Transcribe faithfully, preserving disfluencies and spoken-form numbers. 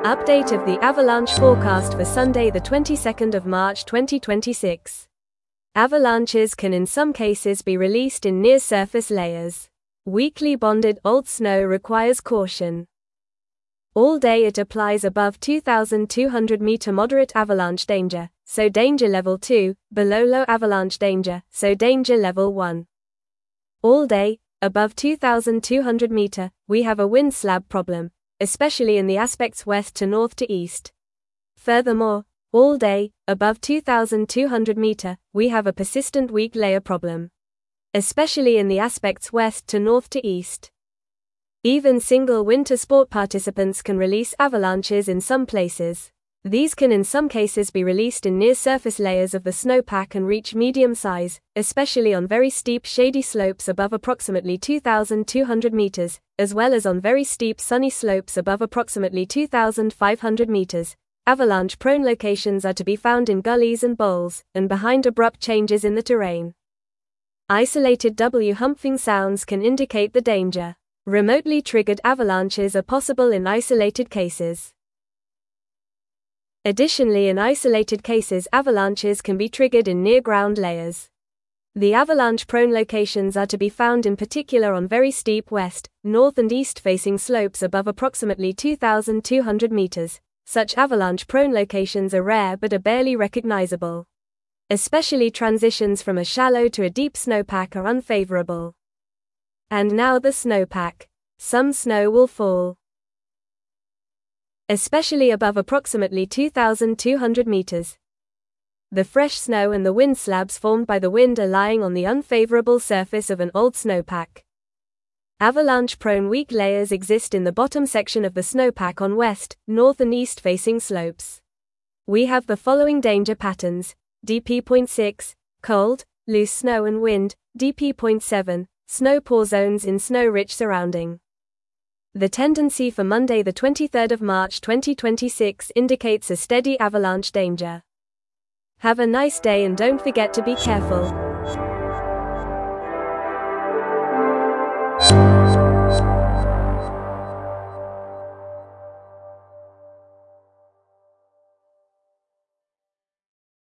Update of the avalanche forecast for Sunday the twenty-second of March twenty twenty-six. Avalanches can in some cases be released in near-surface layers. Weakly bonded old snow requires caution. All day it applies above two thousand two hundred meter moderate avalanche danger, so danger level two, below low avalanche danger, so danger level one. All day, above two thousand two hundred meter, we have a wind slab problem, especially in the aspects west to north to east. Furthermore, all day, above two thousand two hundred meter, we have a persistent weak layer problem, especially in the aspects west to north to east. Even single winter sport participants can release avalanches in some places. These can in some cases be released in near-surface layers of the snowpack and reach medium size, especially on very steep shady slopes above approximately two thousand two hundred meters, as well as on very steep sunny slopes above approximately two thousand five hundred meters. Avalanche-prone locations are to be found in gullies and bowls, and behind abrupt changes in the terrain. Isolated W-humping sounds can indicate the danger. Remotely triggered avalanches are possible in isolated cases. Additionally, in isolated cases, avalanches can be triggered in near-ground layers. The avalanche-prone locations are to be found in particular on very steep west, north and east-facing slopes above approximately two thousand two hundred meters. Such avalanche-prone locations are rare but are barely recognizable. Especially transitions from a shallow to a deep snowpack are unfavorable. And now the snowpack. Some snow will fall, especially above approximately two thousand two hundred meters. The fresh snow and the wind slabs formed by the wind are lying on the unfavorable surface of an old snowpack. Avalanche-prone weak layers exist in the bottom section of the snowpack on west, north and east-facing slopes. We have the following danger patterns: D P zero point six, cold, loose snow and wind; D P zero point seven, snow pour zones in snow-rich surrounding. The tendency for Monday the twenty-third of March twenty twenty-six indicates a steady avalanche danger. Have a nice day and don't forget to be careful.